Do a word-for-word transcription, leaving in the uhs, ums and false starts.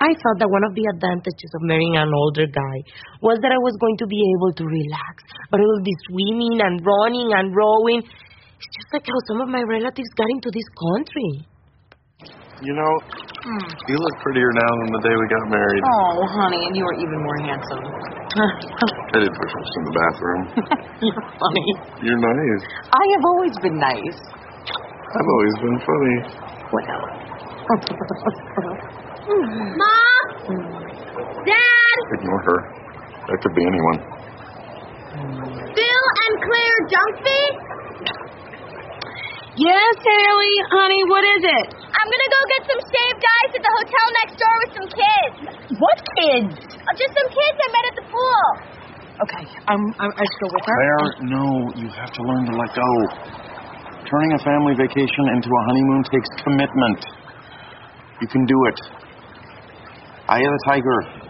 I thought that one of the advantages of marrying an older guy was that I was going to be able to relax. But I would be swimming and running and rowing. It's just like how some of my relatives got into this country. You know, mm. you look prettier now than the day we got married. Oh, honey, and you are even more handsome. I did push us in the bathroom. You're funny. You're nice. I have always been nice. I've always been funny. Well. Mom! Dad! Ignore her. That could be anyone. Bill and Claire Dunphy? Yes, Haley, honey, what is it? I'm gonna go get some shaved guys at the hotel next door with some kids. What kids? Oh, just some kids I met at the pool. Okay, I'm, I'm, I still with her? Claire, no, you have to learn to let go. Turning a family vacation into a honeymoon takes commitment. You can do it. Eye of the tiger.